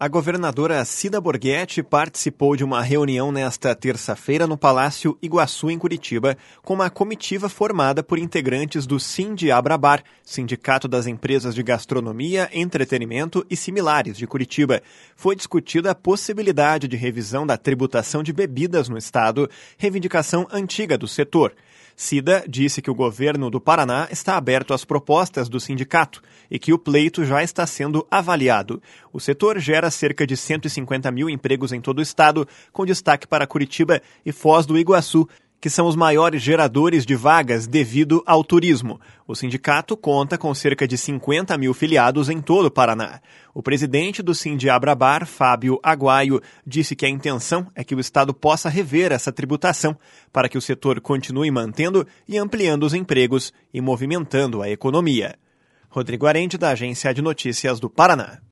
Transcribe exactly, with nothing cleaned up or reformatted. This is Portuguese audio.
A governadora Cida Borghetti participou de uma reunião nesta terça-feira no Palácio Iguaçu, em Curitiba, com uma comitiva formada por integrantes do Sindiabrabar, Sindicato das Empresas de Gastronomia, Entretenimento e Similares de Curitiba. Foi discutida a possibilidade de revisão da tributação de bebidas no estado, reivindicação antiga do setor. Cida disse que o governo do Paraná está aberto às propostas do sindicato e que o pleito já está sendo avaliado. O setor gera cerca de cento e cinquenta mil empregos em todo o estado, com destaque para Curitiba e Foz do Iguaçu, que são os maiores geradores de vagas devido ao turismo. O sindicato conta com cerca de cinquenta mil filiados em todo o Paraná. O presidente do Sindiabrabar, Fábio Aguaio, disse que a intenção é que o estado possa rever essa tributação para que o setor continue mantendo e ampliando os empregos e movimentando a economia. Rodrigo Arende, da Agência de Notícias do Paraná.